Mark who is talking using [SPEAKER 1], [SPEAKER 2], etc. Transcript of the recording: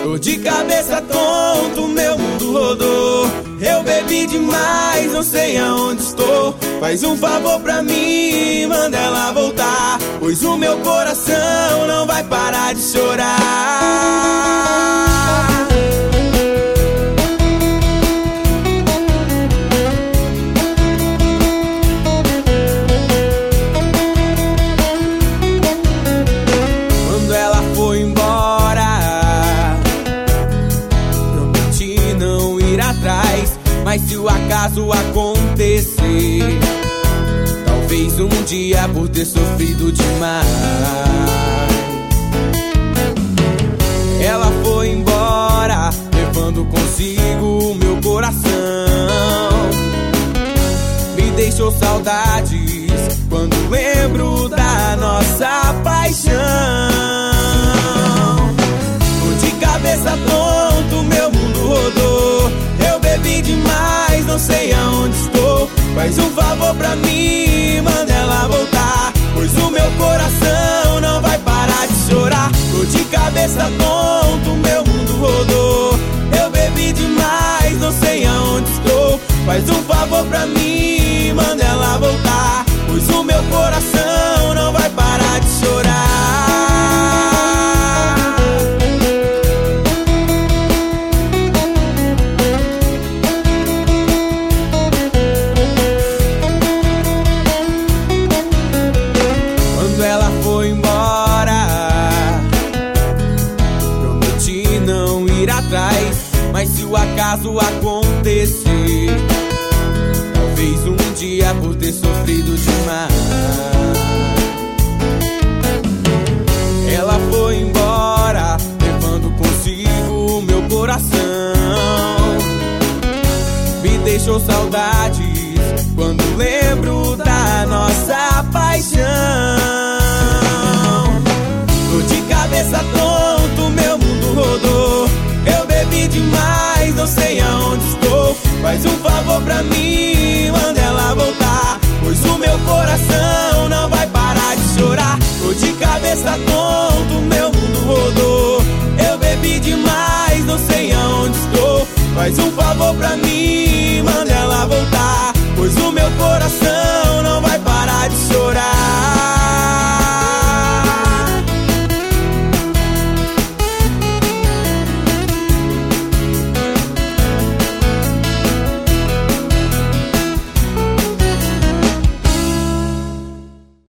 [SPEAKER 1] Tô de cabeça tonto, meu mundo rodou. Eu bebi demais, não sei aonde estou. Faz um favor pra mim, manda ela voltar, pois o meu coração não vai parar de chorar. Quando ela foi embora, prometi não ir atrás, mas se o acaso acontecer, talvez um dia por ter sofrido demais. Ela foi embora, levando consigo o meu coração. Me deixou saudades quando lembro da nossa paixão. Tô de cabeça tonto, meu mundo rodou. Eu bebi demais, não sei aonde estou. Faz um favor pra mim, manda ela voltar, pois o meu coração não vai parar de chorar. Tô de cabeça tonto, meu mundo rodou. Eu bebi demais, não sei aonde estou. Faz um favor pra mim, manda ela voltar, pois o meu coração não vai parar de chorar. Quando ela foi embora, prometi não ir atrás, mas se o acaso acontecer, talvez um dia por ter sofrido demais. Ela foi embora, levando consigo o meu coração. Me deixou saudades quando lembro da nossa paixão. Tô de cabeça tonto, meu mundo rodou. Eu bebi demais, não sei aonde estou. Faz um favor pra mim, manda ela voltar, pois o meu coração não vai parar de chorar. Tô de cabeça tonto, meu mundo rodou. Eu bebi demais, não sei aonde estou. Faz um favor pra mim,